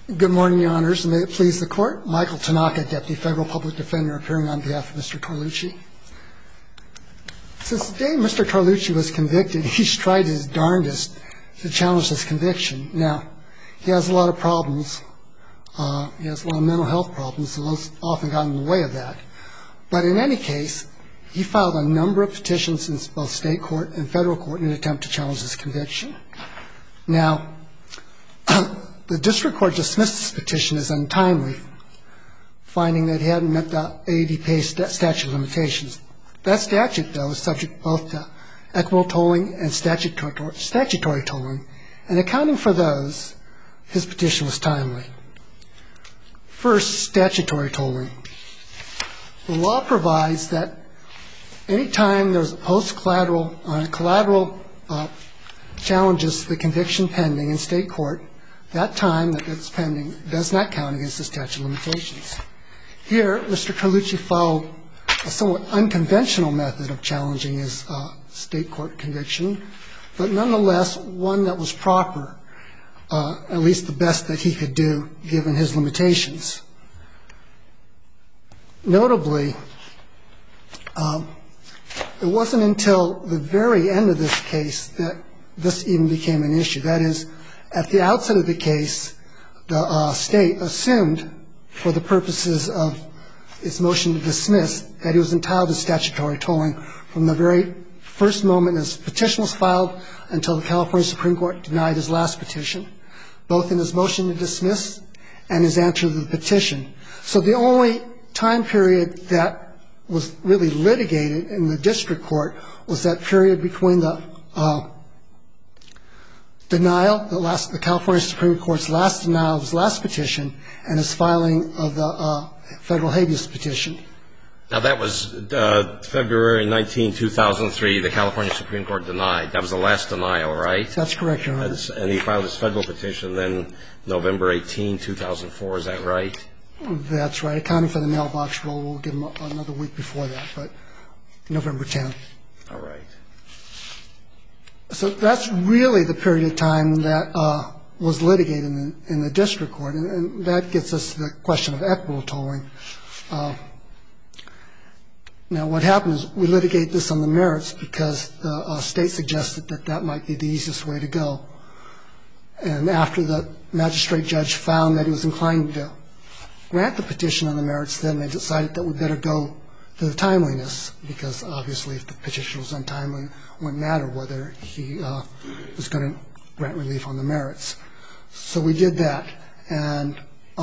Good morning, Your Honors, and may it please the Court. Michael Tanaka, Deputy Federal Public Defender, appearing on behalf of Mr. Carlucci. Since the day Mr. Carlucci was convicted, he's tried his darndest to challenge this conviction. Now, he has a lot of problems. He has a lot of mental health problems, so those often got in the way of that. But in any case, he filed a number of petitions in both state court and federal court in an attempt to challenge this conviction. Now, the district court dismissed this petition as untimely, finding that he hadn't met the AEDPA statute of limitations. That statute, though, is subject both to equitable tolling and statutory tolling, and accounting for those, his petition was timely. First, statutory tolling. The law provides that any time there's collateral challenges to the conviction pending in state court, that time that it's pending does not count against the statute of limitations. Here, Mr. Carlucci followed a somewhat unconventional method of challenging his state court conviction, but nonetheless one that was proper, at least the best that he could do given his limitations. Notably, it wasn't until the very end of this case that this even became an issue. That is, at the outset of the case, the state assumed, for the purposes of its motion to dismiss, that he was entitled to statutory tolling from the very first moment his petition was filed until the California Supreme Court denied his last petition, both in his motion to dismiss and his answer to the petition. So the only time period that was really litigated in the district court was that period between the denial, the California Supreme Court's last denial of his last petition, and his filing of the federal habeas petition. Now, that was February 19, 2003, the California Supreme Court denied. That was the last denial, right? That's correct, Your Honor. And he filed his federal petition then November 18, 2004. Is that right? That's right. Accounting for the mailbox roll, we'll give him another week before that, but November 10th. All right. So that's really the period of time that was litigated in the district court, and that gets us to the question of equitable tolling. Now, what happened is we litigate this on the merits because the state suggested that that might be the easiest way to go. And after the magistrate judge found that he was inclined to grant the petition on the merits, then they decided that we better go to the timeliness, because obviously if the petition was untimely, it wouldn't matter whether he was going to grant relief on the merits. So we did that, and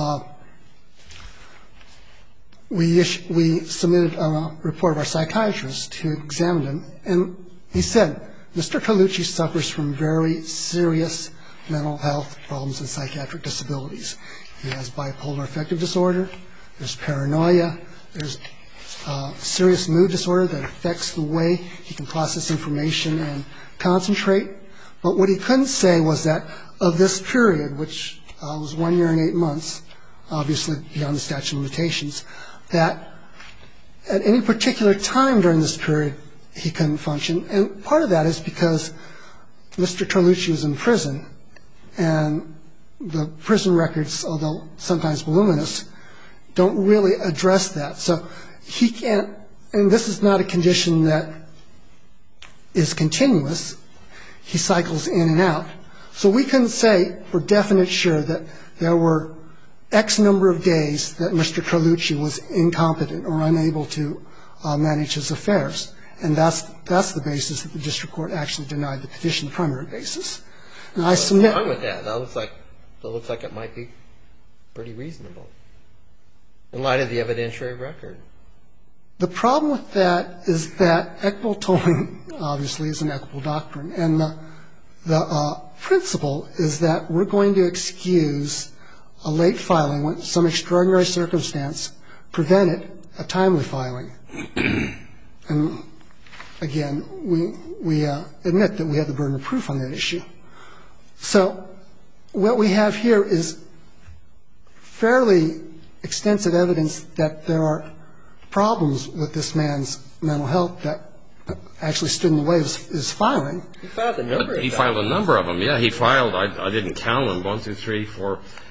we submitted a report of our psychiatrist who examined him, and he said, Mr. Carlucci suffers from very serious mental health problems and psychiatric disabilities. He has bipolar affective disorder, there's paranoia, there's serious mood disorder that affects the way he can process information and concentrate. But what he couldn't say was that of this period, which was 1 year and 8 months, obviously beyond the statute of limitations, that at any particular time during this period he couldn't function. And part of that is because Mr. Carlucci was in prison, and the prison records, although sometimes voluminous, don't really address that. So he can't, and this is not a condition that is continuous. He cycles in and out. So we couldn't say for definite sure that there were X number of days that Mr. Carlucci was incompetent or unable to manage his affairs. And that's the basis that the district court actually denied the petition, the primary basis. And I submit. What's wrong with that? That looks like it might be pretty reasonable in light of the evidentiary record. The problem with that is that equitable tolling obviously is an equitable doctrine, and the principle is that we're going to excuse a late filing when some extraordinary circumstance prevented a timely filing. And again, we admit that we have the burden of proof on that issue. So what we have here is fairly extensive evidence that there are problems with this man's mental health that actually stood in the way of his filing. He filed a number of them. He filed a number of them, yeah. He filed, I didn't count them, 1, 2, 3, 4,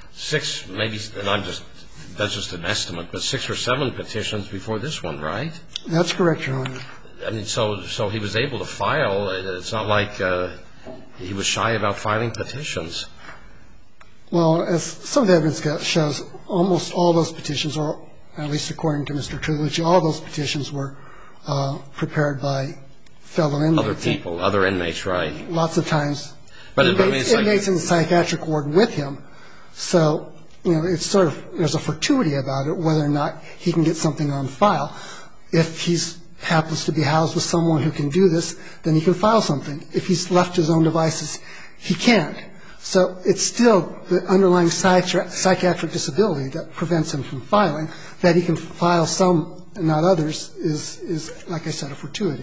6, maybe, and that's just an estimate, but 6 or 7 petitions before this one, right? That's correct, Your Honor. I mean, so he was able to file. It's not like he was shy about filing petitions. Well, as some of the evidence shows, almost all those petitions, or at least according to Mr. Colucci, all those petitions were prepared by fellow inmates. Other people, other inmates, right. Lots of times. But Inmates in the psychiatric ward with him. So, it's sort of, there's a fortuity about it, whether or not he can get something on file. If he happens to be housed with someone who can do this, then he can file something. If he's left to his own devices, he can't. So it's still the underlying psychiatric disability that prevents him from filing. That he can file some and not others is, like I said, a fortuity.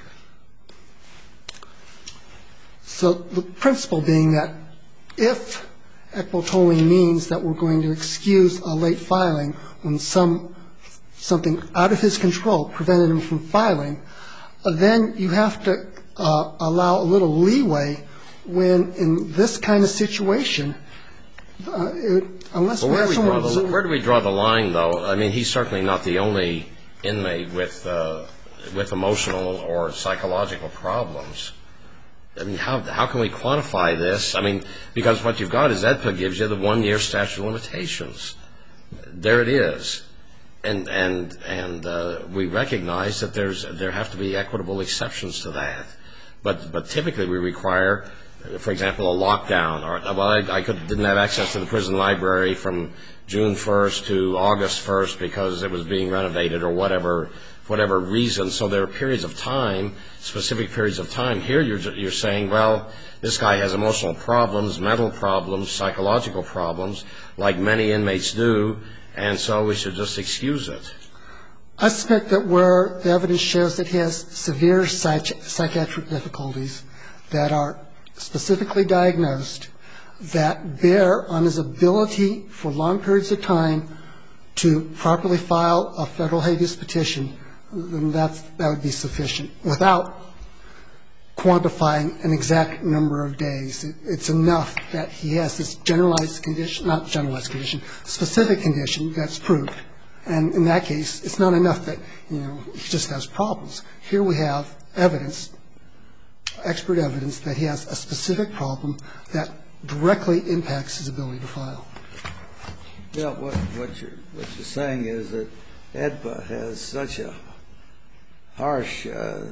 So the principle being that if equitable tolling means that we're going to excuse a late filing when something out of his control prevented him from filing, then you have to allow a little leeway when in this kind of situation, unless we have someone where do we draw the line, though? I mean, he's certainly not the only inmate with emotional or psychological problems. I mean, how can we quantify this? I mean, because what you've got is EDPA gives you the 1-year statute of limitations. There it is. And we recognize that there have to be equitable exceptions to that. But typically we require, for example, a lockdown. I didn't have access to the prison library from June 1st to August 1st because it was being renovated or whatever reason. So there are periods of time, specific periods of time. Here you're saying, well, this guy has emotional problems, mental problems, psychological problems, like many inmates do, and so we should just excuse it. I suspect that where the evidence shows that he has severe psychiatric difficulties that are specifically diagnosed, that bear on his ability for long periods of time to properly file a federal habeas petition, then that would be sufficient without quantifying an exact number of days. It's enough that he has this generalized condition, not generalized condition, specific condition that's proved. And in that case, it's not enough that, he just has problems. Here we have evidence, expert evidence, that he has a specific problem that directly impacts his ability to file. Yeah, what you're saying is that EDPA has such a harsh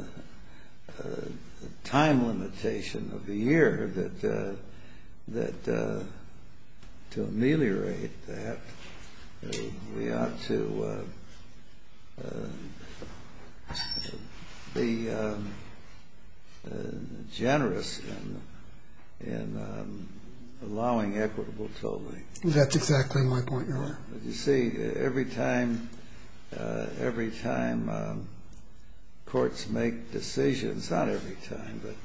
time limitation of a year that to ameliorate that, we ought to be generous in allowing equitable tolling. That's exactly my point, Your Honor. But you see, every time courts make decisions, not every time, but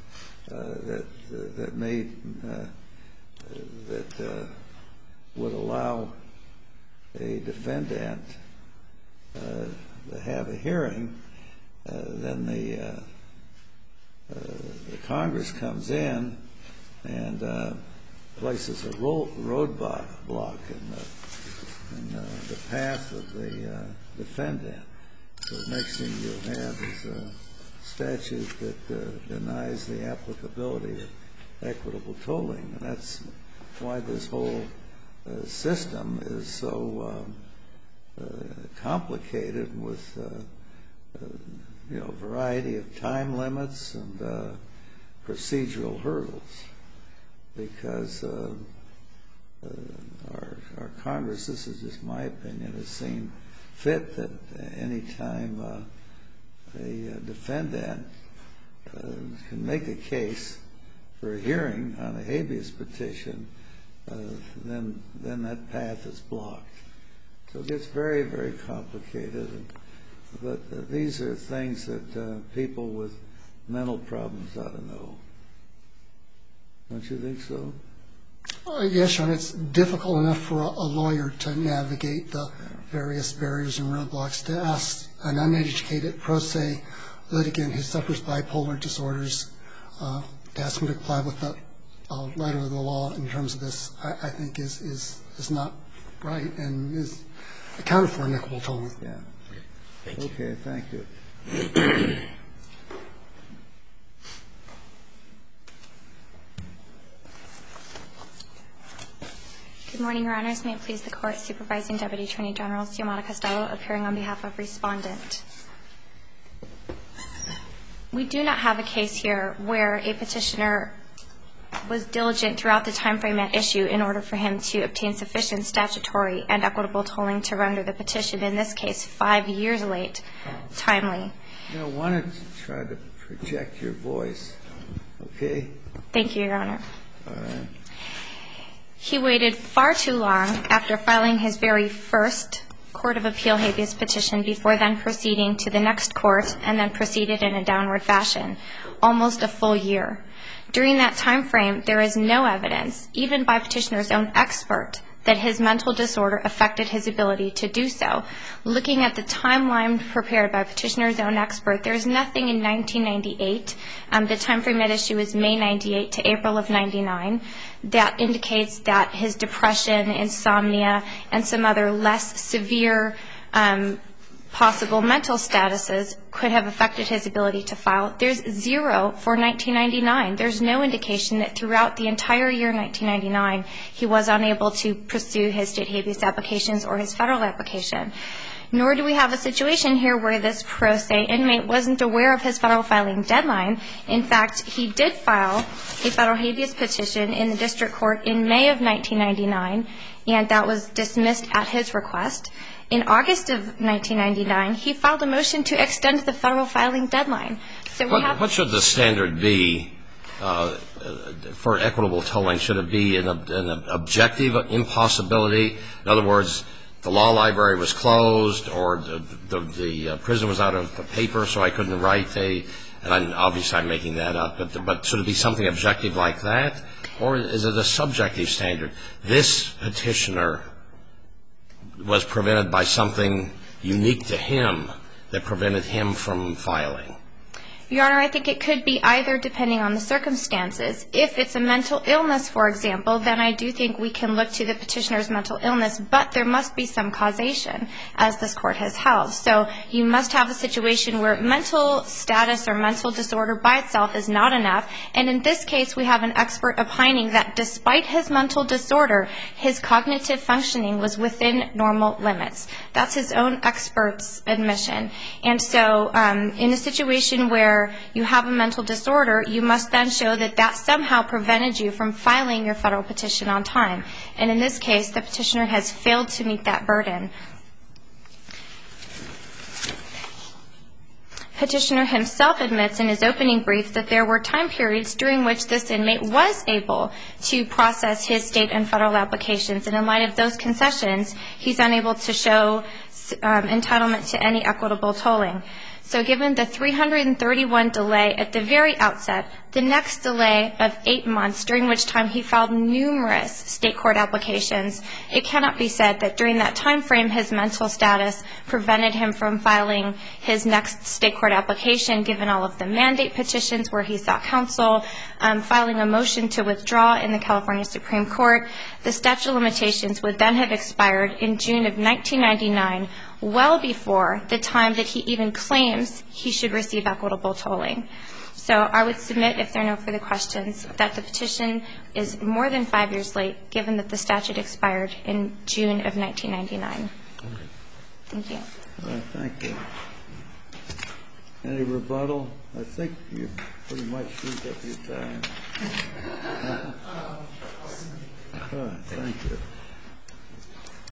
that would allow a defendant to have a hearing, then the Congress comes in and places a roadblock in the path of the defendant. So the next thing you'll have is a statute that denies the applicability of equitable tolling. And that's why this whole system is so complicated with a variety of time limits and procedural hurdles. Because our Congress, this is just my opinion, has seen fit that any time a defendant can make a case for a hearing on a habeas petition, then that path is blocked. So it gets very, very complicated. But these are things that people with mental problems ought to know. Don't you think so? Yes, Your Honor. It's difficult enough for a lawyer to navigate the various barriers and roadblocks to ask an uneducated pro se litigant who suffers bipolar disorders to ask him to comply with the letter of the law in terms of this, I think is is not right and is accounted for in equitable tolling. Yeah. Thank you. Okay, thank you. Good morning, Your Honors. May it please the Court, Supervising Deputy Attorney General Xiomara Costello, appearing on behalf of Respondent. We do not have a case here where a petitioner was diligent throughout the time frame at issue in order for him to obtain sufficient statutory and equitable tolling to render the petition, in this case 5 years late, timely. Why don't you try to project your voice, okay? Thank you, Your Honor. All right. He waited far too long after filing his very first Court of Appeal habeas petition before then proceeding to the next court and then proceeded in a downward fashion, almost a full year. During that time frame, there is no evidence, even by petitioner's own expert, that his mental disorder affected his ability to do so. Looking at the timeline prepared by petitioner's own expert, there's nothing in 1998, the time frame at issue is May 98 to April of 99, that indicates that his depression, insomnia, and some other less severe possible mental statuses could have affected his ability to file. There's zero for 1999. There's no indication that throughout the entire year 1999 he was unable to pursue his state habeas applications or his federal application. Nor do we have a situation here where this pro se inmate wasn't aware of his federal filing deadline. In fact, he did file a federal habeas petition in the district court in May of 1999, and that was dismissed at his request. In August of 1999, he filed a motion to extend the federal filing deadline. So what should the standard be for equitable tolling? Should it be an objective impossibility? In other words, the law library was closed, or the prison was out of paper, so I couldn't write and obviously I'm making that up, but should it be something objective like that? Or is it a subjective standard? This petitioner was prevented by something unique to him that prevented him from filing. Your Honor, I think it could be either, depending on the circumstances. If it's a mental illness, for example, then I do think we can look to the petitioner's mental illness, but there must be some causation, as this Court has held. So you must have a situation where mental status or mental disorder by itself is not enough, and in this case we have an expert opining that despite his mental disorder, his cognitive functioning was within normal limits. That's his own expert's admission. And so in a situation where you have a mental disorder, you must then show that that somehow prevented you from filing your federal petition on time. And in this case, the petitioner has failed to meet that burden. Petitioner himself admits in his opening brief that there were time periods during which this inmate was able to process his state and federal applications, and in light of those concessions, he's unable to show entitlement to any equitable tolling. So given the 331 delay at the very outset, the next delay of 8 months, during which time he filed numerous state court applications, it cannot be said that during that time frame his mental status prevented him from filing his next state court application, given all of the mandate petitions where he sought counsel, filing a motion to withdraw in the California Supreme Court. The statute of limitations would then have expired in June of 1999, well before the time that he even claims he should receive equitable tolling. So I would submit, if there are no further questions, that the petition is more than 5 years late, given that the statute expired in June of 1999. Thank you. Thank you. Any rebuttal? I think you pretty much used up your time. Thank you.